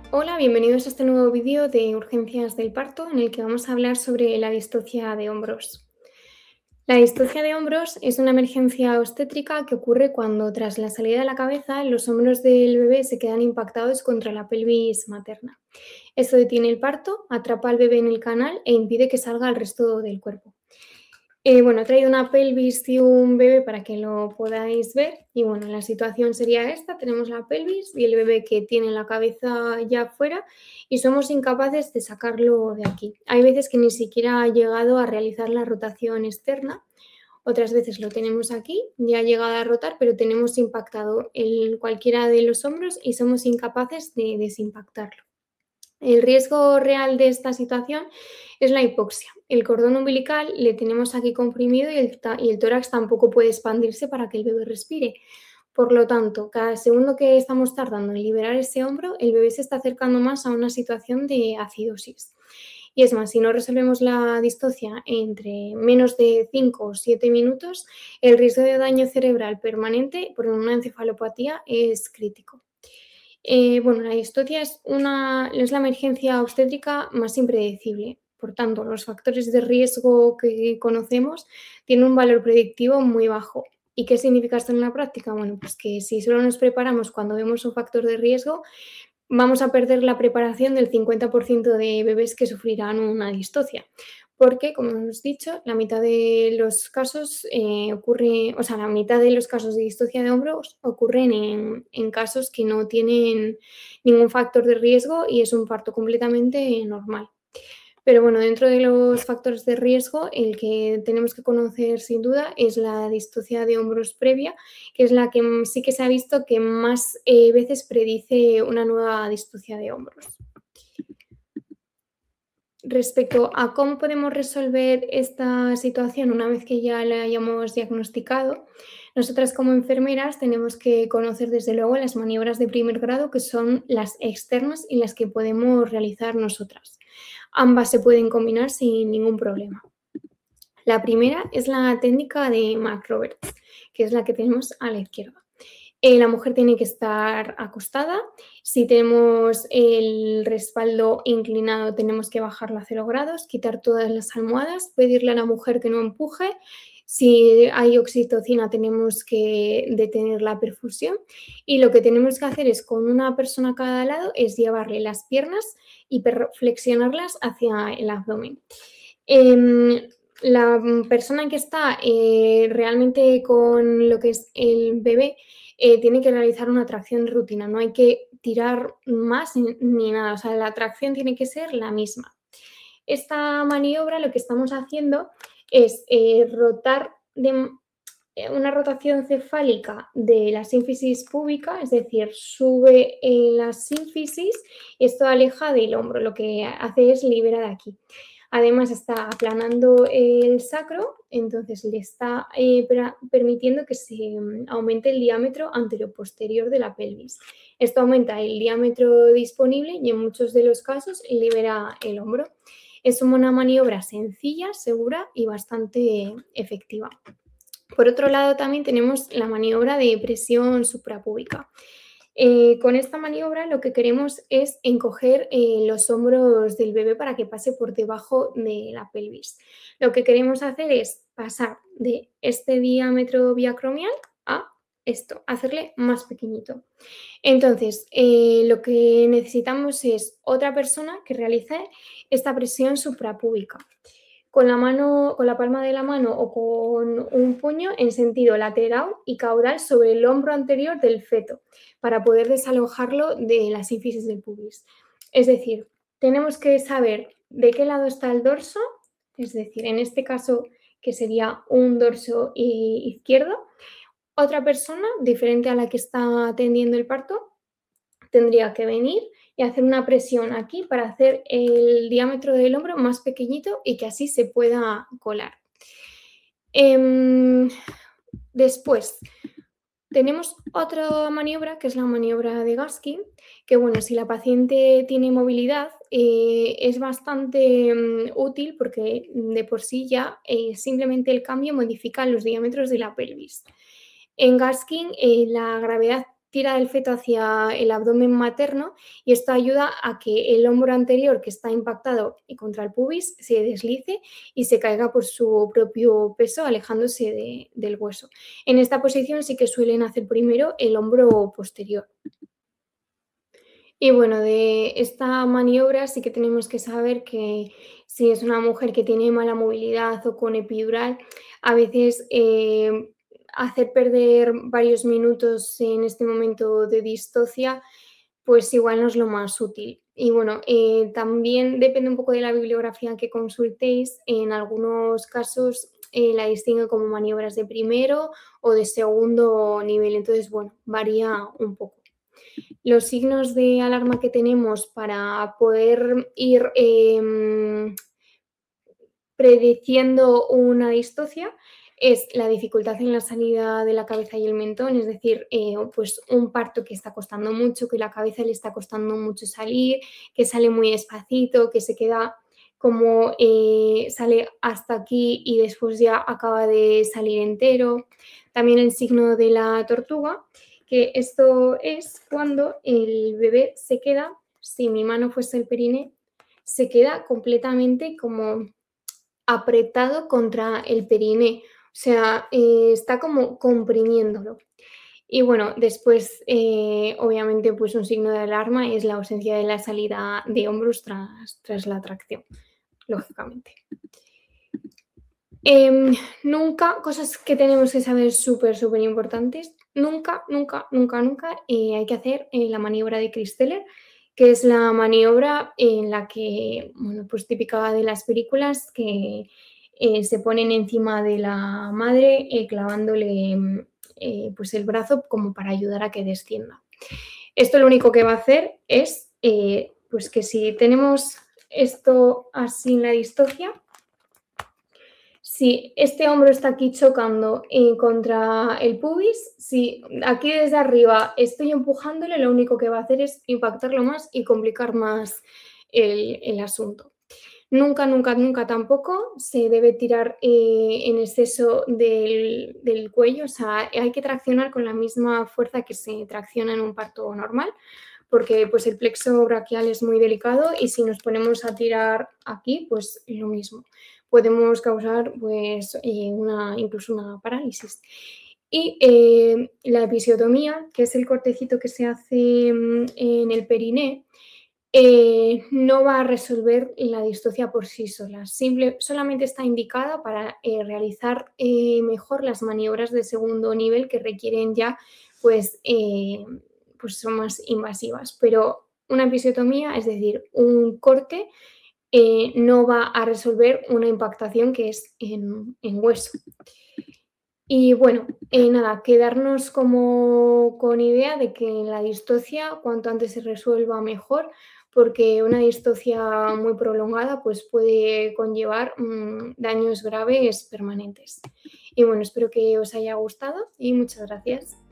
Hola, bienvenidos a este nuevo vídeo de urgencias del parto en el que vamos a hablar sobre la distocia de hombros. La distocia de hombros es una emergencia obstétrica que ocurre cuando tras la salida de la cabeza los hombros del bebé se quedan impactados contra la pelvis materna. Esto detiene el parto, atrapa al bebé en el canal e impide que salga al resto del cuerpo. He traído una pelvis y un bebé para que lo podáis ver. Y bueno, la situación sería esta: tenemos la pelvis y el bebé que tiene la cabeza ya afuera y somos incapaces de sacarlo de aquí. Hay veces que ni siquiera ha llegado a realizar la rotación externa, otras veces lo tenemos aquí, ya ha llegado a rotar, pero tenemos impactado cualquiera de los hombros y somos incapaces de desimpactarlo. El riesgo real de esta situación es la hipoxia. El cordón umbilical le tenemos aquí comprimido y el tórax tampoco puede expandirse para que el bebé respire. Por lo tanto, cada segundo que estamos tardando en liberar ese hombro, el bebé se está acercando más a una situación de acidosis. Y es más, si no resolvemos la distocia entre menos de 5 o 7 minutos, el riesgo de daño cerebral permanente por una encefalopatía es crítico. La distocia es la emergencia obstétrica más impredecible. Por tanto, los factores de riesgo que conocemos tienen un valor predictivo muy bajo. ¿Y qué significa esto en la práctica? Bueno, pues que si solo nos preparamos cuando vemos un factor de riesgo, vamos a perder la preparación del 50% de bebés que sufrirán una distocia. Porque, como hemos dicho, la mitad de los casos la mitad de los casos de distocia de hombros ocurren en casos que no tienen ningún factor de riesgo y es un parto completamente normal. Pero bueno, dentro de los factores de riesgo, el que tenemos que conocer sin duda es la distocia de hombros previa, que es la que sí que se ha visto que más veces predice una nueva distocia de hombros. Respecto a cómo podemos resolver esta situación una vez que ya la hayamos diagnosticado, nosotras como enfermeras tenemos que conocer desde luego las maniobras de primer grado, que son las externas y las que podemos realizar nosotras. Ambas se pueden combinar sin ningún problema. La primera es la técnica de McRoberts, que es la que tenemos a la izquierda. La mujer tiene que estar acostada. Si tenemos el respaldo inclinado, tenemos que bajarlo a 0 grados, quitar todas las almohadas, pedirle a la mujer que no empuje. Si hay oxitocina, tenemos que detener la perfusión. Y lo que tenemos que hacer es, con una persona a cada lado, es llevarle las piernas y flexionarlas hacia el abdomen. La persona que está realmente con lo que es el bebé tiene que realizar una tracción de rutina, no hay que tirar más ni nada, o sea, la tracción tiene que ser la misma. Esta maniobra lo que estamos haciendo es rotar una rotación cefálica de la sínfisis púbica, es decir, sube la sínfisis y esto aleja del hombro, lo que hace es liberar aquí. Además está aplanando el sacro, entonces le está permitiendo que se aumente el diámetro anteroposterior de la pelvis. Esto aumenta el diámetro disponible y en muchos de los casos libera el hombro. Es una maniobra sencilla, segura y bastante efectiva. Por otro lado, también tenemos la maniobra de presión suprapúbica. Con esta maniobra lo que queremos es encoger los hombros del bebé para que pase por debajo de la pelvis. Lo que queremos hacer es pasar de este diámetro biacromial a esto, hacerle más pequeñito. Entonces, lo que necesitamos es otra persona que realice esta presión suprapúbica. Con la palma de la mano o con un puño en sentido lateral y caudal sobre el hombro anterior del feto para poder desalojarlo de la sínfisis del pubis. Es decir, tenemos que saber de qué lado está el dorso, es decir, en este caso que sería un dorso izquierdo. Otra persona, diferente a la que está atendiendo el parto, tendría que venir y hacer una presión aquí para hacer el diámetro del hombro más pequeñito y que así se pueda colar. Después tenemos otra maniobra, que es la maniobra de Gaskin, que bueno, si la paciente tiene movilidad es bastante útil porque de por sí ya simplemente el cambio modifica los diámetros de la pelvis. En Gaskin la gravedad tira del feto hacia el abdomen materno y esto ayuda a que el hombro anterior que está impactado contra el pubis se deslice y se caiga por su propio peso, alejándose del hueso. En esta posición sí que suelen hacer primero el hombro posterior. Y bueno, de esta maniobra sí que tenemos que saber que si es una mujer que tiene mala movilidad o con epidural, a veces hacer perder varios minutos en este momento de distocia, pues igual no es lo más útil. Y bueno, también depende un poco de la bibliografía que consultéis. En algunos casos la distingue como maniobras de primero o de segundo nivel. Entonces, bueno, varía un poco. Los signos de alarma que tenemos para poder ir prediciendo una distocia es la dificultad en la salida de la cabeza y el mentón, es decir, pues un parto que está costando mucho, que la cabeza le está costando mucho salir, que sale muy despacito, que se queda como sale hasta aquí y después ya acaba de salir entero. También el signo de la tortuga, que esto es cuando el bebé se queda, si mi mano fuese el perine, se queda completamente como apretado contra el periné, o sea, está como comprimiéndolo. Y bueno, después, obviamente, pues un signo de alarma es la ausencia de la salida de hombros tras la tracción, lógicamente. Nunca, cosas que tenemos que saber súper importantes, nunca hay que hacer la maniobra de Christeller, que es la maniobra en la que, bueno, pues típica de las películas, que se ponen encima de la madre clavándole pues el brazo como para ayudar a que descienda. Esto lo único que va a hacer es pues que si tenemos esto así en la distocia, si este hombro está aquí chocando contra el pubis, si aquí desde arriba estoy empujándole, lo único que va a hacer es impactarlo más y complicar más el asunto. Nunca tampoco se debe tirar en exceso del cuello, o sea, hay que traccionar con la misma fuerza que se tracciona en un parto normal, porque pues el plexo braquial es muy delicado y si nos ponemos a tirar aquí, pues lo mismo. Podemos causar pues incluso una parálisis. Y la episiotomía, que es el cortecito que se hace en el periné, no va a resolver la distocia por sí sola. Solamente está indicada para realizar mejor las maniobras de segundo nivel que requieren ya pues son más invasivas. Pero una episiotomía, es decir, un corte, no va a resolver una impactación que es en hueso. Y bueno, nada, quedarnos como con idea de que la distocia cuanto antes se resuelva mejor, porque una distocia muy prolongada pues puede conllevar daños graves permanentes. Y bueno, espero que os haya gustado y muchas gracias.